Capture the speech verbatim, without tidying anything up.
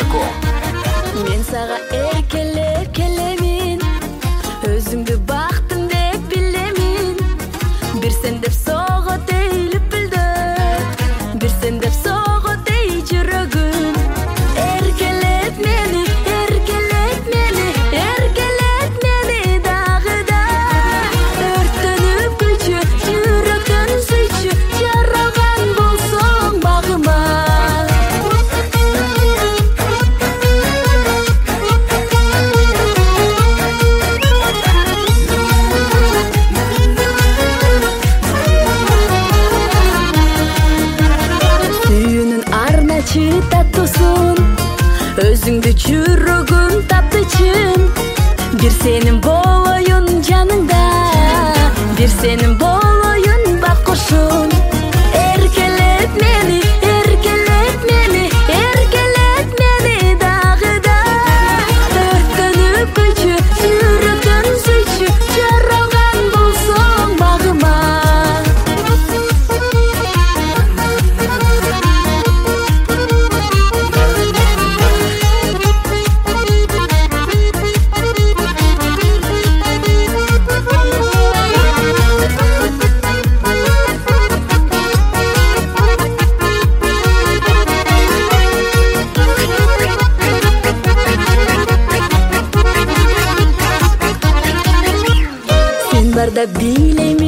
ком. Мен сага эркелеп келемин, өзүңдү бактым деп билемин. Бир сен деп сого тейлип билдө, бир сен деп сого тей жүрөгүм. Эркелеп мени, эркелеп мени, эркелеп мени дагы да. Өрттөнүп күчү, жүрөктөн сүйчү, жаралган болсоң багыма. Таттусун, өзүңдү жүрөгүм тапты чын. Бир сенин болоюн жаныңда, бир сенин болоюн бат кошун. Эркелеп мени, эркелеп мени, эркелеп мени дагы да. Өрттөнүп күчү, жүрөктөн сүйчү, жаралган болсоң багыма. Барда билейм